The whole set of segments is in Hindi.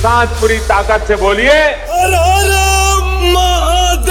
साथ पूरी ताकत से बोलिए, हर हर महादेव।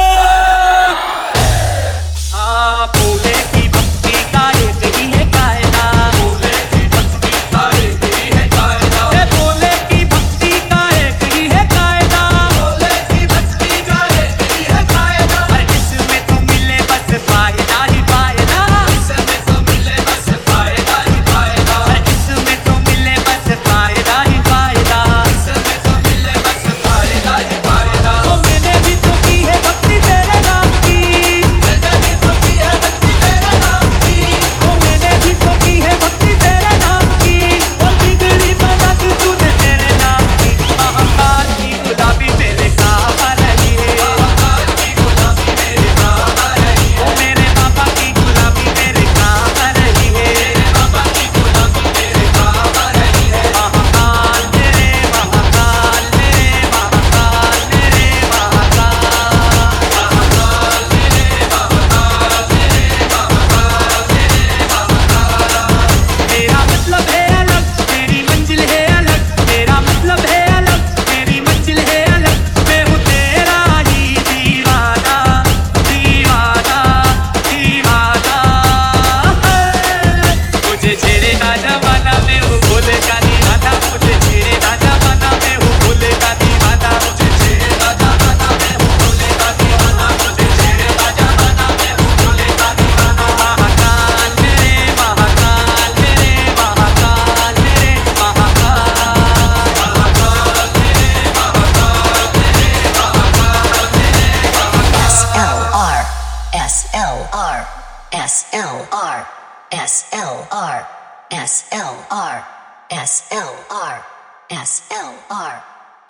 भोले की भक्ति का एक ही है कायदा, भोले की भक्ति का एक ही है कायदा, भोले की भक्ति का एक ही है कायदा, भोले की भक्ति का एक ही है कायदा। अरे इसमें तो मिले बस फायदा ही फायदा, इसमें तो मिले बस फायदा ही फायदा, इसमें तो मिले बस फायदा ही फायदा, इसमें तो मिले बस फायदा ही फायदा। तो मैंने भी तो की है भक्ति तेरे नाम की, मैंने भी तो की है भक्ति तेरे नाम की, तो मैंने भी तो की है भक्ति तेरे नाम की, और बिगड़ी बना तू तूने तेरे नाम की। महाकाल की गुलाबी मेरे काम आ रही है, महाकाल की गुलाबी मेरे काम आ रही है, ओ मेरे बाबा की गुलाबी मेरे काम आ रही है, मेरे बाबा की गुलाबी मेरे काम आ रही है। महाकाल मेरे महाकाल मेरे महाकाल मेरे महाकाल, महाकाल मेरे महाकाल मेरे महाकाल मेरे महाकाल। मेरा मतलब है अलग, मेरी मंजिल है अलग, मेरा मतलब है अलग, मेरी मंजिल है अलग। मैं हूँ तेरा ही दीवाना, दीवाना दीवाना। मुझे छेड़े ना जमाना, मैं हूँ भोले का दीवाना, मुझे छेड़े ना जमाना, मैं हूँ भोले का दीवाना, मुझे छेड़े ना जमाना, मैं हूँ भोले का दीवाना, मुझे छेड़े ना जमाना, मैं हूँ भोले का दीवाना। महाकाल मेरे महाकाल मेरे महाकाल मेरे महाकाल, महाकाल मेरे महाकाल मेरे महाकाल मेरे Mahakal. SLR, SLR, SLR, SLR, SLR, SLR, SLR.